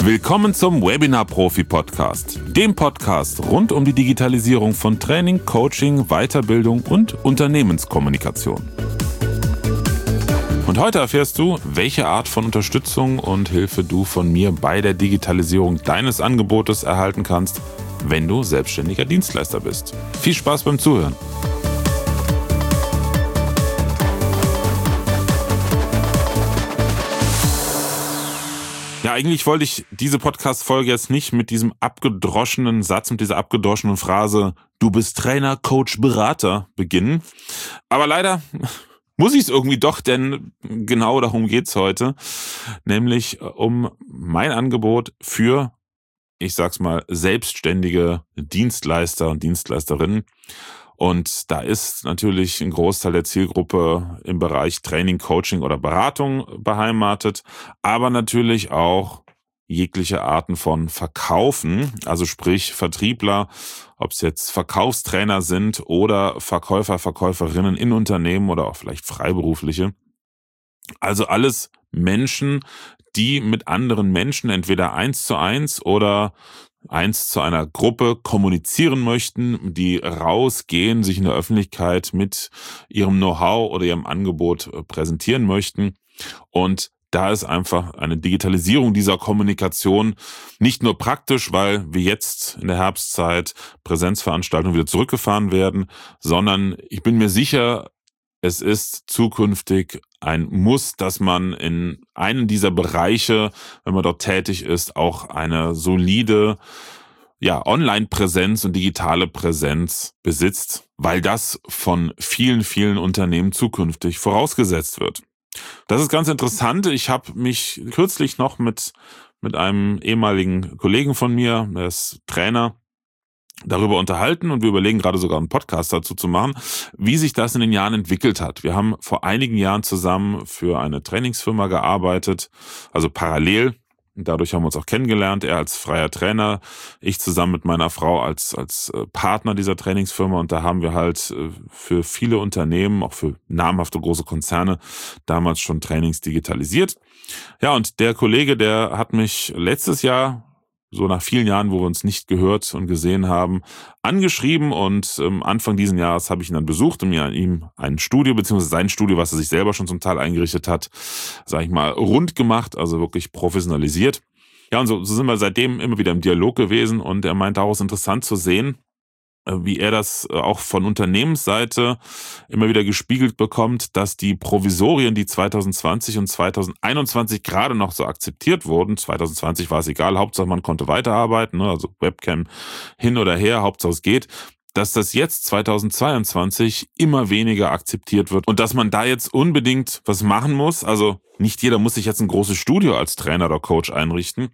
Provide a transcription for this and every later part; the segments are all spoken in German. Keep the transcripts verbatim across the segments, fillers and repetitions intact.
Willkommen zum Webinar-Profi-Podcast, dem Podcast rund um die Digitalisierung von Training, Coaching, Weiterbildung und Unternehmenskommunikation. Und heute erfährst du, welche Art von Unterstützung und Hilfe du von mir bei der Digitalisierung deines Angebotes erhalten kannst, wenn du selbstständiger Dienstleister bist. Viel Spaß beim Zuhören! Ja, eigentlich wollte ich diese Podcast-Folge jetzt nicht mit diesem abgedroschenen Satz, mit dieser abgedroschenen Phrase "Du bist Trainer, Coach, Berater" beginnen. Aber leider muss ich es irgendwie doch, denn genau darum geht's heute. Nämlich um mein Angebot für, ich sag's mal, selbstständige Dienstleister und Dienstleisterinnen. Und da ist natürlich ein Großteil der Zielgruppe im Bereich Training, Coaching oder Beratung beheimatet, aber natürlich auch jegliche Arten von Verkaufen, also sprich Vertriebler, ob es jetzt Verkaufstrainer sind oder Verkäufer, Verkäuferinnen in Unternehmen oder auch vielleicht Freiberufliche. Also alles Menschen, die mit anderen Menschen entweder eins zu eins oder eins zu einer Gruppe kommunizieren möchten, die rausgehen, sich in der Öffentlichkeit mit ihrem Know-how oder ihrem Angebot präsentieren möchten. Und da ist einfach eine Digitalisierung dieser Kommunikation nicht nur praktisch, weil wir jetzt in der Herbstzeit Präsenzveranstaltungen wieder zurückgefahren werden, sondern ich bin mir sicher, es ist zukünftig ein Muss, dass man in einem dieser Bereiche, wenn man dort tätig ist, auch eine solide ja, Online-Präsenz und digitale Präsenz besitzt, weil das von vielen, vielen Unternehmen zukünftig vorausgesetzt wird. Das ist ganz interessant. Ich habe mich kürzlich noch mit, mit einem ehemaligen Kollegen von mir, der ist Trainer, darüber unterhalten und wir überlegen gerade sogar einen Podcast dazu zu machen, wie sich das in den Jahren entwickelt hat. Wir haben vor einigen Jahren zusammen für eine Trainingsfirma gearbeitet, also parallel. Dadurch haben wir uns auch kennengelernt, er als freier Trainer, ich zusammen mit meiner Frau als als Partner dieser Trainingsfirma. Und da haben wir halt für viele Unternehmen, auch für namhafte große Konzerne, damals schon Trainings digitalisiert. Ja, und der Kollege, der hat mich letztes Jahr, so nach vielen Jahren, wo wir uns nicht gehört und gesehen haben, angeschrieben und ähm, Anfang diesen Jahres habe ich ihn dann besucht und mir an ihm ein Studio, beziehungsweise sein Studio, was er sich selber schon zum Teil eingerichtet hat, sage ich mal, rund gemacht, also wirklich professionalisiert. Ja, und so, so sind wir seitdem immer wieder im Dialog gewesen und er meinte auch, es ist interessant zu sehen, wie er das auch von Unternehmensseite immer wieder gespiegelt bekommt, dass die Provisorien, die zwanzig zwanzig und zwanzig einundzwanzig gerade noch so akzeptiert wurden, zwanzig zwanzig war es egal, Hauptsache man konnte weiterarbeiten, also Webcam hin oder her, Hauptsache es geht, dass das jetzt zwanzig zweiundzwanzig immer weniger akzeptiert wird und dass man da jetzt unbedingt was machen muss. Also nicht jeder muss sich jetzt ein großes Studio als Trainer oder Coach einrichten.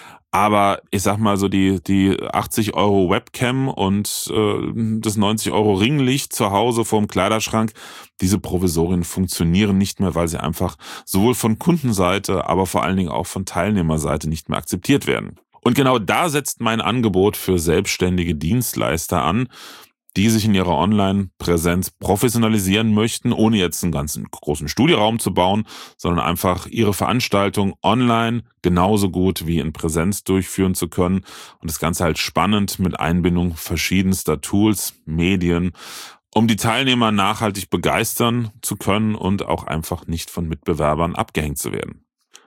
Aber ich sag mal so, die die achtzig Euro Webcam und äh, das neunzig Euro Ringlicht zu Hause vorm Kleiderschrank, diese Provisorien funktionieren nicht mehr, weil sie einfach sowohl von Kundenseite, aber vor allen Dingen auch von Teilnehmerseite nicht mehr akzeptiert werden. Und genau da setzt mein Angebot für selbstständige Dienstleister an, die sich in ihrer Online-Präsenz professionalisieren möchten, ohne jetzt einen ganzen großen Studioraum zu bauen, sondern einfach ihre Veranstaltung online genauso gut wie in Präsenz durchführen zu können und das Ganze halt spannend mit Einbindung verschiedenster Tools, Medien, um die Teilnehmer nachhaltig begeistern zu können und auch einfach nicht von Mitbewerbern abgehängt zu werden.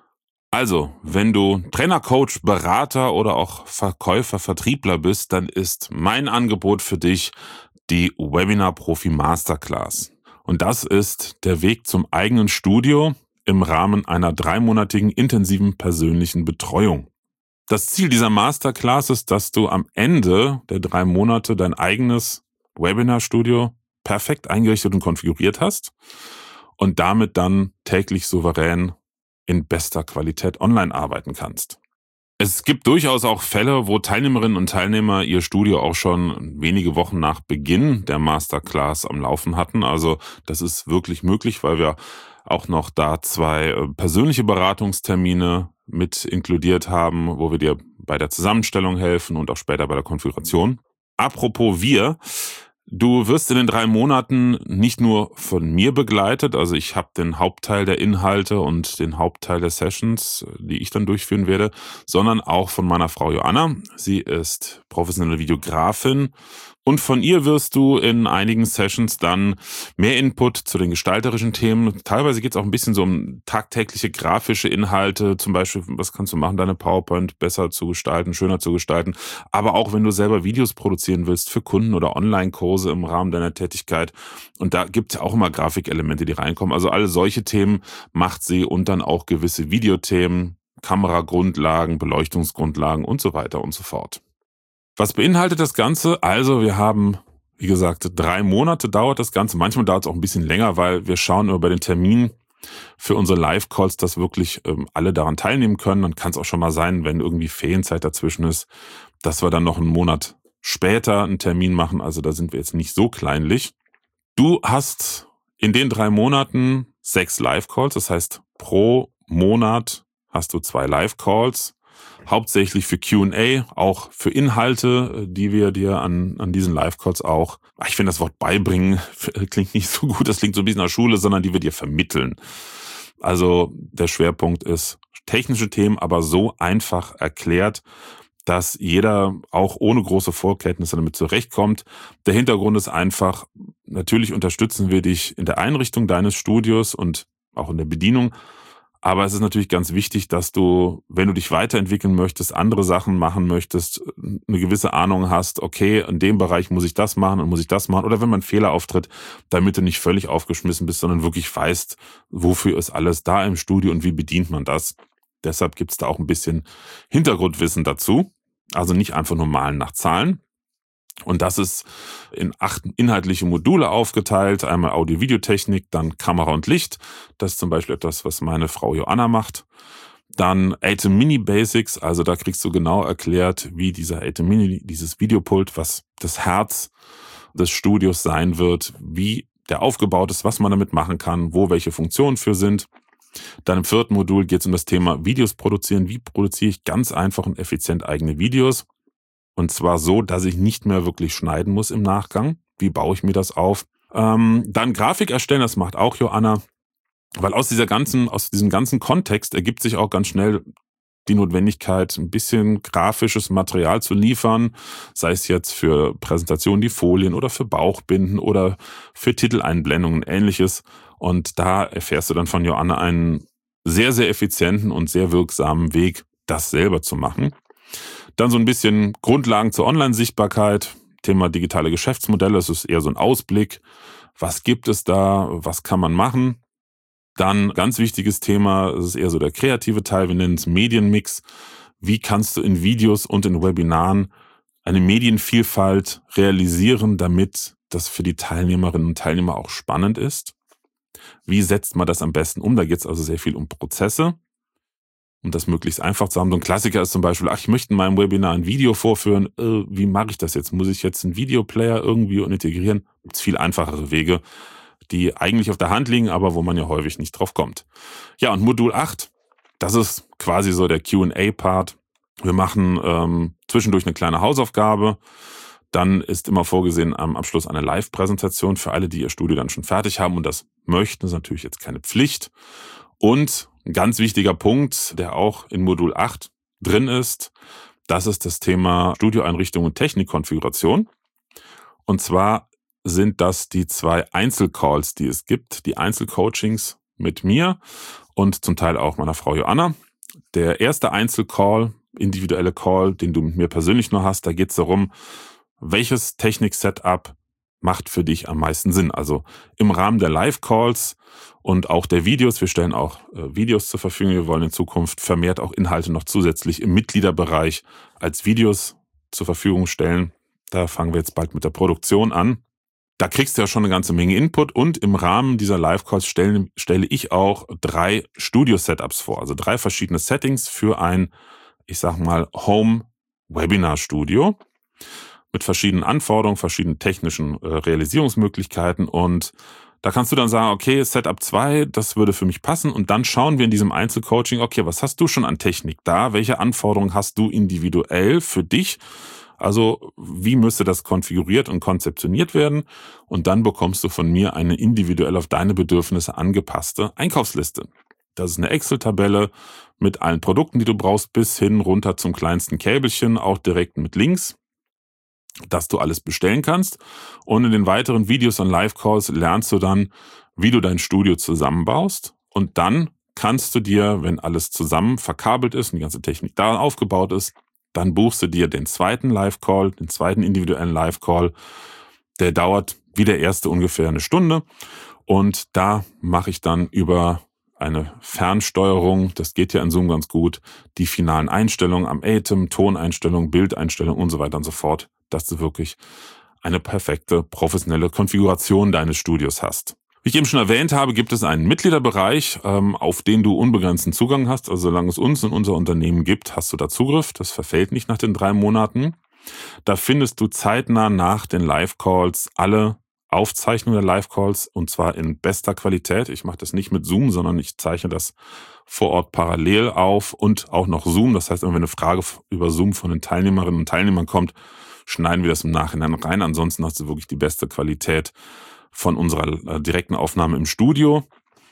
Also, wenn du Trainer, Coach, Berater oder auch Verkäufer, Vertriebler bist, dann ist mein Angebot für dich die Webinar-Profi Masterclass. Und das ist der Weg zum eigenen Studio im Rahmen einer dreimonatigen intensiven persönlichen Betreuung. Das Ziel dieser Masterclass ist, dass du am Ende der drei Monate dein eigenes Webinar-Studio perfekt eingerichtet und konfiguriert hast und damit dann täglich souverän in bester Qualität online arbeiten kannst. Es gibt durchaus auch Fälle, wo Teilnehmerinnen und Teilnehmer ihr Studio auch schon wenige Wochen nach Beginn der Masterclass am Laufen hatten. Also das ist wirklich möglich, weil wir auch noch da zwei persönliche Beratungstermine mit inkludiert haben, wo wir dir bei der Zusammenstellung helfen und auch später bei der Konfiguration. Apropos wir, Du wirst in den drei Monaten nicht nur von mir begleitet, also ich habe den Hauptteil der Inhalte und den Hauptteil der Sessions, die ich dann durchführen werde, sondern auch von meiner Frau Joanna. Sie ist professionelle Videografin und von ihr wirst du in einigen Sessions dann mehr Input zu den gestalterischen Themen. Teilweise geht es auch ein bisschen so um tagtägliche grafische Inhalte, zum Beispiel, was kannst du machen, deine PowerPoint besser zu gestalten, schöner zu gestalten, aber auch wenn du selber Videos produzieren willst für Kunden oder Online-Kurse im Rahmen deiner Tätigkeit. Und da gibt es auch immer Grafikelemente, die reinkommen. Also alle solche Themen macht sie und dann auch gewisse Videothemen, Kameragrundlagen, Beleuchtungsgrundlagen und so weiter und so fort. Was beinhaltet das Ganze? Also wir haben, wie gesagt, drei Monate dauert das Ganze. Manchmal dauert es auch ein bisschen länger, weil wir schauen immer bei den Terminen für unsere Live-Calls, dass wirklich ähm, alle daran teilnehmen können. Dann kann es auch schon mal sein, wenn irgendwie Ferienzeit dazwischen ist, dass wir dann noch einen Monat später einen Termin machen. Also da sind wir jetzt nicht so kleinlich. Du hast in den drei Monaten sechs Live-Calls. Das heißt, pro Monat hast du zwei Live-Calls. Hauptsächlich für Q und A, auch für Inhalte, die wir dir an, an diesen Live-Calls auch, ich finde das Wort beibringen, klingt nicht so gut, das klingt so ein bisschen nach Schule, sondern die wir dir vermitteln. Also der Schwerpunkt ist technische Themen, aber so einfach erklärt, dass jeder auch ohne große Vorkenntnisse damit zurechtkommt. Der Hintergrund ist einfach, natürlich unterstützen wir dich in der Einrichtung deines Studios und auch in der Bedienung. Aber es ist natürlich ganz wichtig, dass du, wenn du dich weiterentwickeln möchtest, andere Sachen machen möchtest, eine gewisse Ahnung hast, okay, in dem Bereich muss ich das machen und muss ich das machen. Oder wenn man ein Fehler auftritt, damit du nicht völlig aufgeschmissen bist, sondern wirklich weißt, wofür ist alles da im Studio und wie bedient man das. Deshalb gibt es da auch ein bisschen Hintergrundwissen dazu. Also nicht einfach nur malen nach Zahlen. Und das ist in acht inhaltliche Module aufgeteilt. Einmal Audio-Video-Technik, dann Kamera und Licht. Das ist zum Beispiel etwas, was meine Frau Joanna macht. Dann Atem Mini Basics, also da kriegst du genau erklärt, wie dieser Atem Mini, dieses Videopult, was das Herz des Studios sein wird, wie der aufgebaut ist, was man damit machen kann, wo welche Funktionen für sind. Dann im vierten Modul geht es um das Thema Videos produzieren. Wie produziere ich ganz einfach und effizient eigene Videos? Und zwar so, dass ich nicht mehr wirklich schneiden muss im Nachgang. Wie baue ich mir das auf? Ähm, dann Grafik erstellen, das macht auch Joanna. Weil aus dieser ganzen, aus diesem ganzen Kontext ergibt sich auch ganz schnell die Notwendigkeit, ein bisschen grafisches Material zu liefern. Sei es jetzt für Präsentationen die Folien oder für Bauchbinden oder für Titeleinblendungen und Ähnliches. Und da erfährst du dann von Joanna einen sehr, sehr effizienten und sehr wirksamen Weg, das selber zu machen. Dann so ein bisschen Grundlagen zur Online-Sichtbarkeit, Thema digitale Geschäftsmodelle, das ist eher so ein Ausblick. Was gibt es da, was kann man machen? Dann ganz wichtiges Thema, das ist eher so der kreative Teil, wir nennen es Medienmix. Wie kannst du in Videos und in Webinaren eine Medienvielfalt realisieren, damit das für die Teilnehmerinnen und Teilnehmer auch spannend ist? Wie setzt man das am besten um? Da geht es also sehr viel um Prozesse. Um das möglichst einfach zu haben. So ein Klassiker ist zum Beispiel, ach, ich möchte in meinem Webinar ein Video vorführen. Äh, wie mache ich das jetzt? Muss ich jetzt einen Videoplayer irgendwie integrieren? Gibt es viel einfachere Wege, die eigentlich auf der Hand liegen, aber wo man ja häufig nicht drauf kommt. Ja, und Modul acht, das ist quasi so der Q und A-Part. Wir machen ähm, zwischendurch eine kleine Hausaufgabe. Dann ist immer vorgesehen am Abschluss eine Live-Präsentation für alle, die ihr Studio dann schon fertig haben und das möchten. Das ist natürlich jetzt keine Pflicht. Und ein ganz wichtiger Punkt, der auch in Modul acht drin ist, das ist das Thema Studioeinrichtung und Technikkonfiguration. Und zwar sind das die zwei Einzelcalls, die es gibt, die Einzelcoachings mit mir und zum Teil auch meiner Frau Joanna. Der erste Einzelcall, individuelle Call, den du mit mir persönlich nur hast, da geht es darum, welches Technik-Setup macht für dich am meisten Sinn. Also im Rahmen der Live-Calls und auch der Videos, wir stellen auch äh, Videos zur Verfügung, wir wollen in Zukunft vermehrt auch Inhalte noch zusätzlich im Mitgliederbereich als Videos zur Verfügung stellen. Da fangen wir jetzt bald mit der Produktion an. Da kriegst du ja schon eine ganze Menge Input und im Rahmen dieser Live-Calls stelle, stelle ich auch drei Studio-Setups vor, also drei verschiedene Settings für ein, ich sag mal, Home-Webinar-Studio mit verschiedenen Anforderungen, verschiedenen technischen äh, Realisierungsmöglichkeiten und da kannst du dann sagen, okay, Setup zwei, das würde für mich passen und dann schauen wir in diesem Einzelcoaching, okay, was hast du schon an Technik da? Welche Anforderungen hast du individuell für dich Also wie müsste das konfiguriert und konzeptioniert werden? Und dann bekommst du von mir eine individuell auf deine Bedürfnisse angepasste Einkaufsliste. Das ist eine Excel-Tabelle mit allen Produkten, die du brauchst, bis hin runter zum kleinsten Käbelchen, auch direkt mit Links, dass du alles bestellen kannst. Und in den weiteren Videos und Live-Calls lernst du dann, wie du dein Studio zusammenbaust. Und dann kannst du dir, wenn alles zusammen verkabelt ist und die ganze Technik da aufgebaut ist, dann buchst du dir den zweiten Live-Call, den zweiten individuellen Live-Call. Der dauert wie der erste ungefähr eine Stunde. Und da mache ich dann über eine Fernsteuerung, das geht ja in Zoom ganz gut, die finalen Einstellungen am Atem, Toneinstellungen, Bildeinstellungen und so weiter und so fort, dass du wirklich eine perfekte professionelle Konfiguration deines Studios hast. Wie ich eben schon erwähnt habe, gibt es einen Mitgliederbereich, auf den du unbegrenzten Zugang hast. Also solange es uns und unser Unternehmen gibt, hast du da Zugriff. Das verfällt nicht nach den drei Monaten. Da findest du zeitnah nach den Live-Calls alle Aufzeichnungen der Live-Calls und zwar in bester Qualität. Ich mache das nicht mit Zoom, sondern ich zeichne das vor Ort parallel auf und auch noch Zoom. Das heißt, wenn eine Frage über Zoom von den Teilnehmerinnen und Teilnehmern kommt, schneiden wir das im Nachhinein rein. Ansonsten hast du wirklich die beste Qualität von unserer direkten Aufnahme im Studio.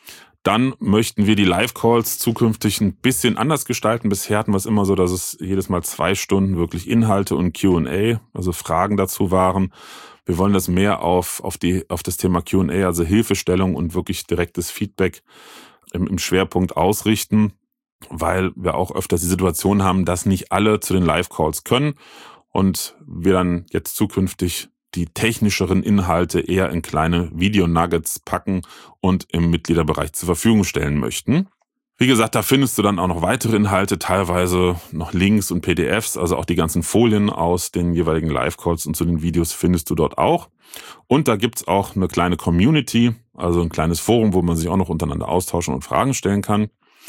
Dann möchten wir die Live-Calls zukünftig ein bisschen anders gestalten. Bisher hatten wir es immer so, dass es jedes Mal zwei Stunden wirklich Inhalte und Q und A, also Fragen dazu waren. Wir wollen das mehr auf, auf, die, auf das Thema Q und A, also Hilfestellung und wirklich direktes Feedback im, im Schwerpunkt ausrichten, weil wir auch öfters die Situation haben, dass nicht alle zu den Live-Calls können und wir dann jetzt zukünftig die technischeren Inhalte eher in kleine Video-Nuggets packen und im Mitgliederbereich zur Verfügung stellen möchten. Wie gesagt, da findest du dann auch noch weitere Inhalte, teilweise noch Links und P D Fs, also auch die ganzen Folien aus den jeweiligen Live-Calls und zu den Videos findest du dort auch. Und da gibt's auch eine kleine Community, also ein kleines Forum, wo man sich auch noch untereinander austauschen und Fragen stellen kann.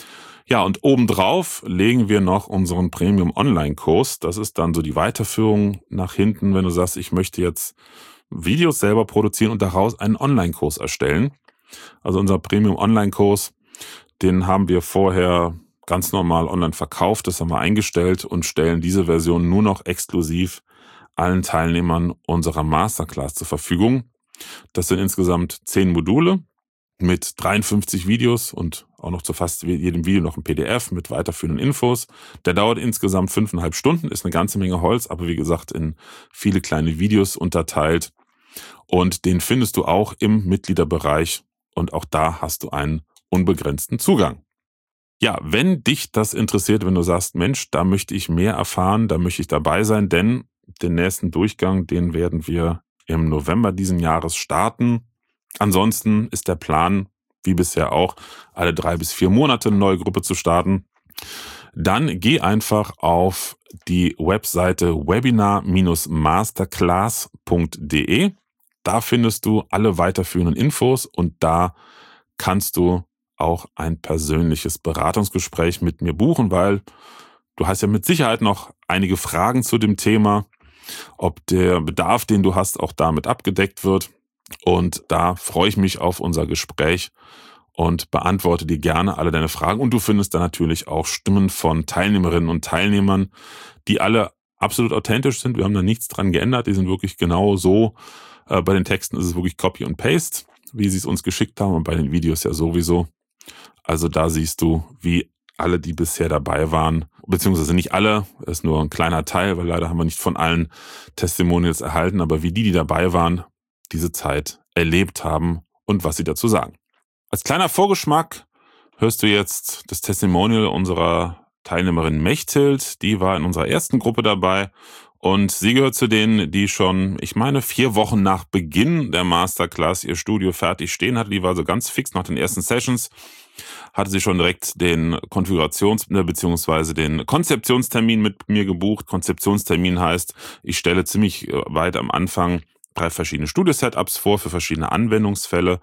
Ja, und obendrauf legen wir noch unseren Premium-Online-Kurs. Das ist dann so die Weiterführung nach hinten, wenn du sagst, ich möchte jetzt Videos selber produzieren und daraus einen Online-Kurs erstellen. Also unser Premium-Online-Kurs, den haben wir vorher ganz normal online verkauft, das haben wir eingestellt und stellen diese Version nur noch exklusiv allen Teilnehmern unserer Masterclass zur Verfügung. Das sind insgesamt zehn Module mit dreiundfünfzig Videos und auch noch zu fast jedem Video noch ein P D F mit weiterführenden Infos. Der dauert insgesamt fünfeinhalb Stunden, ist eine ganze Menge Holz, aber wie gesagt in viele kleine Videos unterteilt. Und den findest du auch im Mitgliederbereich und auch da hast du einen unbegrenzten Zugang. Ja, wenn dich das interessiert, wenn du sagst, Mensch, da möchte ich mehr erfahren, da möchte ich dabei sein, denn den nächsten Durchgang, den werden wir im November diesen Jahres starten. Ansonsten ist der Plan, wie bisher auch, alle drei bis vier Monate eine neue Gruppe zu starten. Dann geh einfach auf die Webseite webinar Bindestrich masterclass Punkt de. Da findest du alle weiterführenden Infos und da kannst du auch ein persönliches Beratungsgespräch mit mir buchen, weil du hast ja mit Sicherheit noch einige Fragen zu dem Thema, ob der Bedarf, den du hast, auch damit abgedeckt wird. Und da freue ich mich auf unser Gespräch und beantworte dir gerne alle deine Fragen. Und du findest da natürlich auch Stimmen von Teilnehmerinnen und Teilnehmern, die alle absolut authentisch sind. Wir haben da nichts dran geändert. Die sind wirklich genau so. Äh, bei den Texten ist es wirklich Copy und Paste, wie sie es uns geschickt haben. Und bei den Videos ja sowieso. Also da siehst du, wie alle, die bisher dabei waren, beziehungsweise nicht alle, ist nur ein kleiner Teil, weil leider haben wir nicht von allen Testimonials erhalten, aber wie die, die dabei waren, diese Zeit erlebt haben und was sie dazu sagen. Als kleiner Vorgeschmack hörst du jetzt das Testimonial unserer Teilnehmerin Mechthild. Die war in unserer ersten Gruppe dabei und sie gehört zu denen, die schon, ich meine, vier Wochen nach Beginn der Masterclass ihr Studio fertig stehen hatte. Die war so ganz fix nach den ersten Sessions. Hatte sie schon direkt den Konfigurations- bzw. den Konzeptionstermin mit mir gebucht. Konzeptionstermin heißt, ich stelle ziemlich weit am Anfang drei verschiedene Studio-Setups vor für verschiedene Anwendungsfälle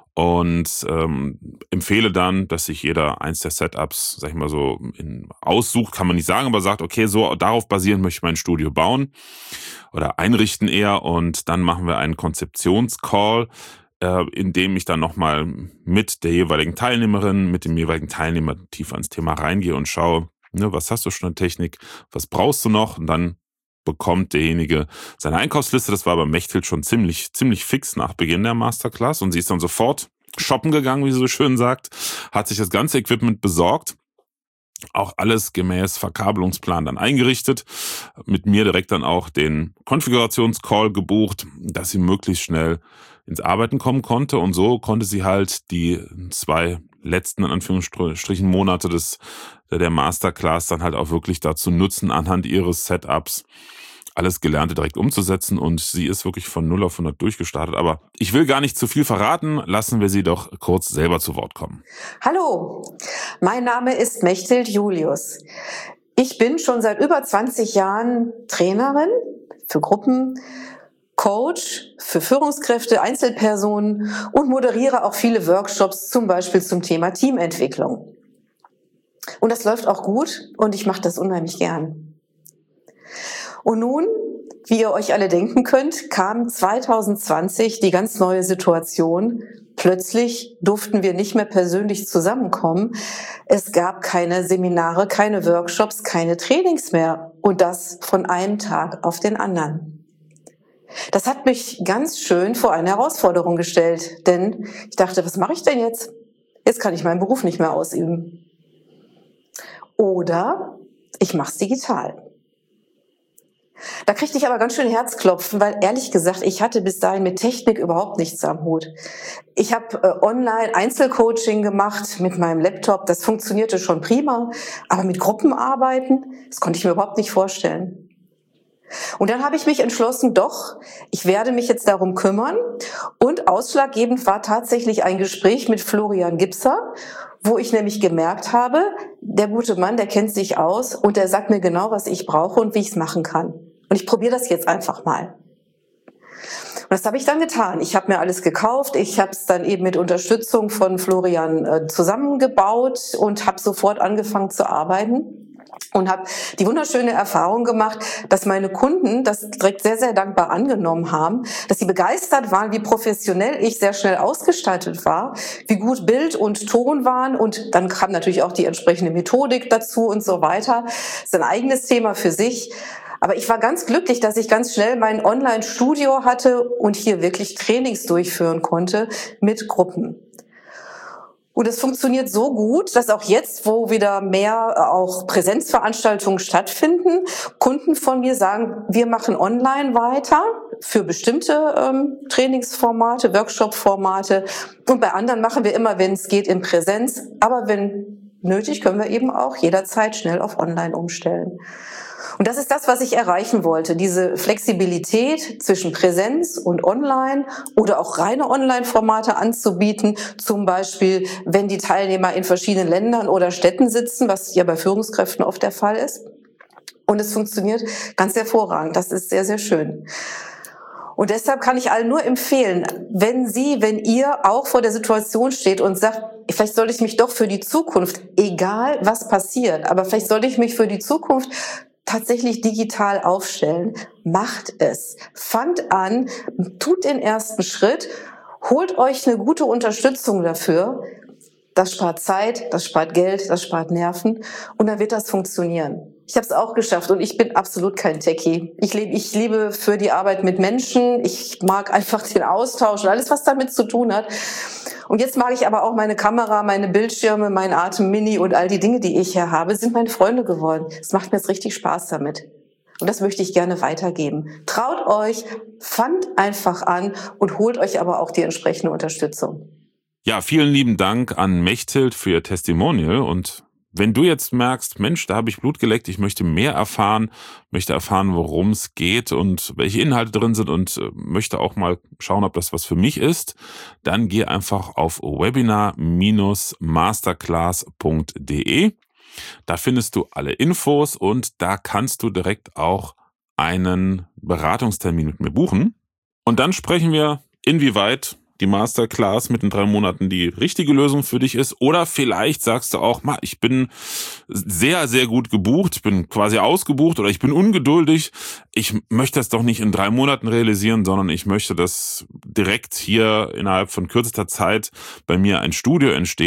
und ähm, empfehle dann, dass sich jeder eins der Setups, sag ich mal so, in, aussucht, kann man nicht sagen, aber sagt, okay, so darauf basierend möchte ich mein Studio bauen oder einrichten eher und dann machen wir einen Konzeptionscall, äh, in dem ich dann nochmal mit der jeweiligen Teilnehmerin, mit dem jeweiligen Teilnehmer tiefer ins Thema reingehe und schaue, ne, was hast du schon an Technik, was brauchst du noch und dann bekommt derjenige seine Einkaufsliste. Das war bei Mechthild schon ziemlich, ziemlich fix nach Beginn der Masterclass und sie ist dann sofort shoppen gegangen, wie sie so schön sagt, hat sich das ganze Equipment besorgt. Auch alles gemäß Verkabelungsplan dann eingerichtet, mit mir direkt dann auch den Konfigurationscall gebucht, dass sie möglichst schnell ins Arbeiten kommen konnte und so konnte sie halt die zwei letzten, in Anführungsstrichen, Monate des, der Masterclass dann halt auch wirklich dazu nutzen, anhand ihres Setups alles Gelernte direkt umzusetzen und sie ist wirklich von null auf hundert durchgestartet. Aber ich will gar nicht zu viel verraten, lassen wir sie doch kurz selber zu Wort kommen. Hallo, mein Name ist Mechthild Julius. Ich bin schon seit über zwanzig Jahren Trainerin für Gruppen, Coach für Führungskräfte, Einzelpersonen und moderiere auch viele Workshops, zum Beispiel zum Thema Teamentwicklung. Und das läuft auch gut und ich mache das unheimlich gern. Und nun, wie ihr euch alle denken könnt, kam zwanzig zwanzig die ganz neue Situation. Plötzlich durften wir nicht mehr persönlich zusammenkommen. Es gab keine Seminare, keine Workshops, keine Trainings mehr. Und das von einem Tag auf den anderen. Das hat mich ganz schön vor eine Herausforderung gestellt. Denn ich dachte, was mache ich denn jetzt? Jetzt kann ich meinen Beruf nicht mehr ausüben. Oder ich mache es digital. Da kriegte ich aber ganz schön Herzklopfen, weil ehrlich gesagt, ich hatte bis dahin mit Technik überhaupt nichts am Hut. Ich habe äh, online Einzelcoaching gemacht mit meinem Laptop, das funktionierte schon prima, aber mit Gruppenarbeiten, das konnte ich mir überhaupt nicht vorstellen. Und dann habe ich mich entschlossen, doch, ich werde mich jetzt darum kümmern und ausschlaggebend war tatsächlich ein Gespräch mit Florian Gipser, wo ich nämlich gemerkt habe, der gute Mann, der kennt sich aus und der sagt mir genau, was ich brauche und wie ich es machen kann. Und ich probiere das jetzt einfach mal. Und das habe ich dann getan. Ich habe mir alles gekauft, ich habe es dann eben mit Unterstützung von Florian äh, zusammengebaut und habe sofort angefangen zu arbeiten. Und habe die wunderschöne Erfahrung gemacht, dass meine Kunden das direkt sehr, sehr dankbar angenommen haben, dass sie begeistert waren, wie professionell ich sehr schnell ausgestattet war, wie gut Bild und Ton waren und dann kam natürlich auch die entsprechende Methodik dazu und so weiter. Das ist ein eigenes Thema für sich. Aber ich war ganz glücklich, dass ich ganz schnell mein Online-Studio hatte und hier wirklich Trainings durchführen konnte mit Gruppen. Und es funktioniert so gut, dass auch jetzt, wo wieder mehr auch Präsenzveranstaltungen stattfinden, Kunden von mir sagen, wir machen online weiter für bestimmte ähm, Trainingsformate, Workshop-Formate. Und bei anderen machen wir immer, wenn es geht, in Präsenz. Aber wenn nötig, können wir eben auch jederzeit schnell auf online umstellen. Und das ist das, was ich erreichen wollte, diese Flexibilität zwischen Präsenz und Online oder auch reine Online-Formate anzubieten, zum Beispiel, wenn die Teilnehmer in verschiedenen Ländern oder Städten sitzen, was ja bei Führungskräften oft der Fall ist. Und es funktioniert ganz hervorragend, das ist sehr, sehr schön. Und deshalb kann ich allen nur empfehlen, wenn Sie, wenn ihr auch vor der Situation steht und sagt, vielleicht sollte ich mich doch für die Zukunft, egal was passiert, aber vielleicht sollte ich mich für die Zukunft tatsächlich digital aufstellen. Macht es. Fangt an, tut den ersten Schritt, holt euch eine gute Unterstützung dafür. Das spart Zeit, das spart Geld, das spart Nerven und dann wird das funktionieren. Ich habe es auch geschafft und ich bin absolut kein Techie. Ich lebe, ich liebe für die Arbeit mit Menschen. Ich mag einfach den Austausch und alles, was damit zu tun hat. Und jetzt mag ich aber auch meine Kamera, meine Bildschirme, mein Atem Mini und all die Dinge, die ich hier habe, sind meine Freunde geworden. Es macht mir jetzt richtig Spaß damit. Und das möchte ich gerne weitergeben. Traut euch, fangt einfach an und holt euch aber auch die entsprechende Unterstützung. Ja, vielen lieben Dank an Mechthild für ihr Testimonial und wenn du jetzt merkst, Mensch, da habe ich Blut geleckt, ich möchte mehr erfahren, möchte erfahren, worum es geht und welche Inhalte drin sind und äh, möchte auch mal schauen, ob das was für mich ist, dann geh einfach auf webinar Bindestrich masterclass Punkt de. Da findest du alle Infos und da kannst du direkt auch einen Beratungstermin mit mir buchen. Und dann sprechen wir, inwieweit die Masterclass mit den drei Monaten die richtige Lösung für dich ist. Oder vielleicht sagst du auch, ich bin sehr, sehr gut gebucht, ich bin quasi ausgebucht oder ich bin ungeduldig. Ich möchte das doch nicht in drei Monaten realisieren, sondern ich möchte, dass direkt hier innerhalb von kürzester Zeit bei mir ein Studio entsteht.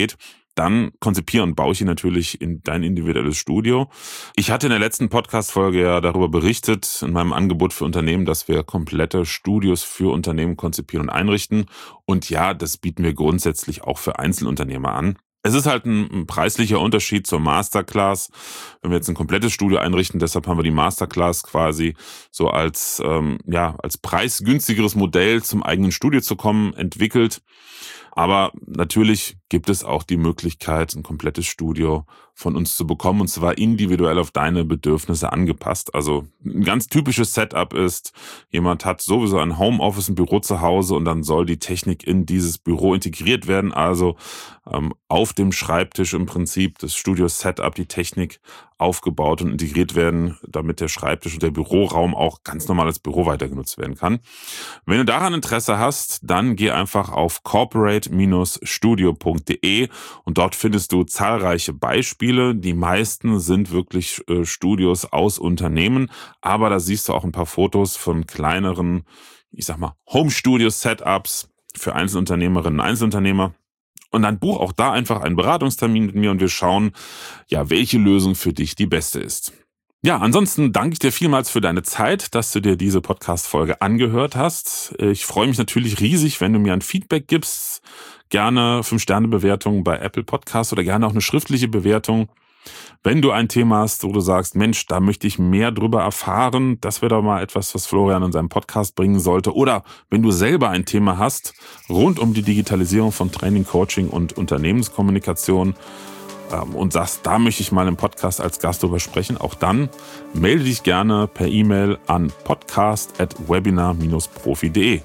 dann konzipiere und baue ich ihn natürlich in dein individuelles Studio. Ich hatte in der letzten Podcast-Folge ja darüber berichtet, in meinem Angebot für Unternehmen, dass wir komplette Studios für Unternehmen konzipieren und einrichten. Und ja, das bieten wir grundsätzlich auch für Einzelunternehmer an. Es ist halt ein, ein preislicher Unterschied zur Masterclass, wenn wir jetzt ein komplettes Studio einrichten. Deshalb haben wir die Masterclass quasi so als ähm, ja als preisgünstigeres Modell zum eigenen Studio zu kommen entwickelt. Aber natürlich gibt es auch die Möglichkeit, ein komplettes Studio von uns zu bekommen, und zwar individuell auf deine Bedürfnisse angepasst. Also ein ganz typisches Setup ist, jemand hat sowieso ein Homeoffice, ein Büro zu Hause, und dann soll die Technik in dieses Büro integriert werden. Also ähm, auf dem Schreibtisch im Prinzip das Studio-Setup, die Technik aufgebaut und integriert werden, damit der Schreibtisch und der Büroraum auch ganz normal als Büro weitergenutzt werden kann. Wenn du daran Interesse hast, dann geh einfach auf corporate Bindestrich studio punkt de und dort findest du zahlreiche Beispiele. Die meisten sind wirklich äh, Studios aus Unternehmen, aber da siehst du auch ein paar Fotos von kleineren, ich sag mal, Home-Studio-Setups für Einzelunternehmerinnen und Einzelunternehmer. Und dann buch auch da einfach einen Beratungstermin mit mir und wir schauen, ja, welche Lösung für dich die beste ist. Ja, ansonsten danke ich dir vielmals für deine Zeit, dass du dir diese Podcast-Folge angehört hast. Ich freue mich natürlich riesig, wenn du mir ein Feedback gibst. Gerne fünf Sterne Bewertung bei Apple Podcasts oder gerne auch eine schriftliche Bewertung. Wenn du ein Thema hast, wo du sagst, Mensch, da möchte ich mehr drüber erfahren, das wäre doch mal etwas, was Florian in seinem Podcast bringen sollte. Oder wenn du selber ein Thema hast rund um die Digitalisierung von Training, Coaching und Unternehmenskommunikation ähm, und sagst, da möchte ich mal im Podcast als Gast drüber sprechen, auch dann melde dich gerne per E-Mail an podcast at webinar Bindestrich profi punkt de.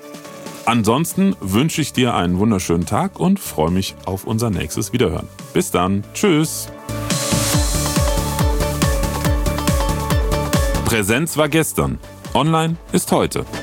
Ansonsten wünsche ich dir einen wunderschönen Tag und freue mich auf unser nächstes Wiederhören. Bis dann. Tschüss. Präsenz war gestern. Online ist heute.